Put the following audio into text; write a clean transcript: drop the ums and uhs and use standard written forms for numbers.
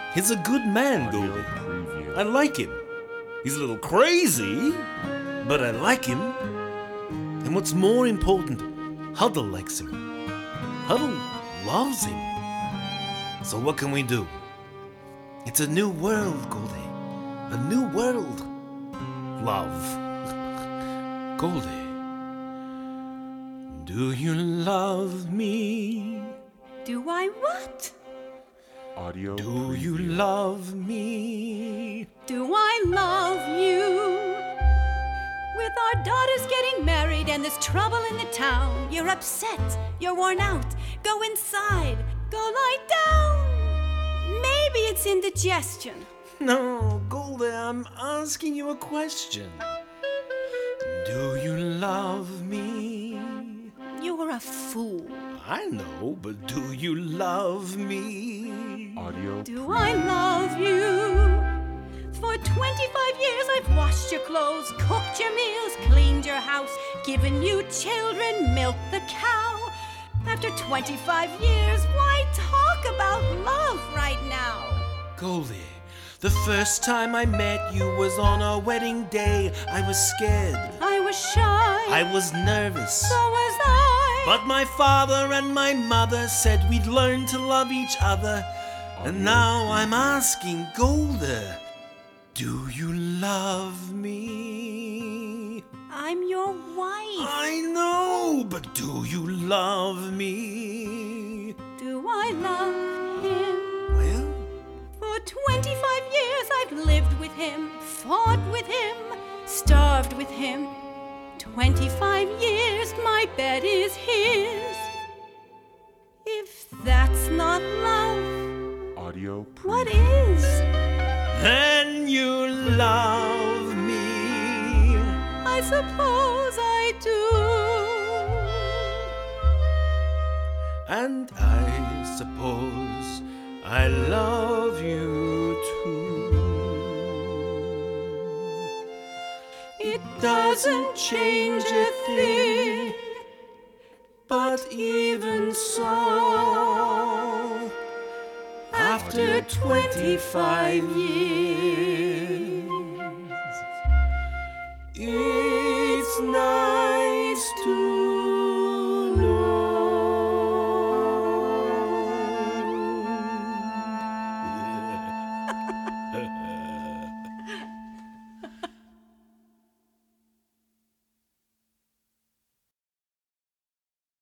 He's a good man, Goldie. I like him. He's a little crazy, but I like him. And what's more important, Huddle likes him. Huddle loves him. So what can we do? It's a new world, Goldie. A new world. Love. Goldie. Do you love me? Do I what? Audio Do preview. you love me? Do I love you? With our daughters getting married and there's trouble in the town, you're upset, you're worn out. Go inside, go lie down. Maybe it's indigestion. No, Goldie, I'm asking you a question. Do you love me? You're a fool. I know, but do you love me? Audio Do preview. I love you? For 25 years I've washed your clothes, cooked your meals, cleaned your house, given you children, milked the cow. After 25 years, why talk about love right now? Goldie, the first time I met you was on our wedding day. I was scared. I was shy. I was nervous. So was I. But my father and my mother said we'd learn to love each other. And now I'm asking Goldie, do you love me? I'm your wife. I know, but do you love me? Do I love him? Well, For 25 years I've lived with him, fought with him, starved with him. 25 years my bed is his. If that's not love, Audio preview. what is? then you love me. I suppose I do. And I suppose I love you too. It doesn't change a thing. But even so, after 25 years,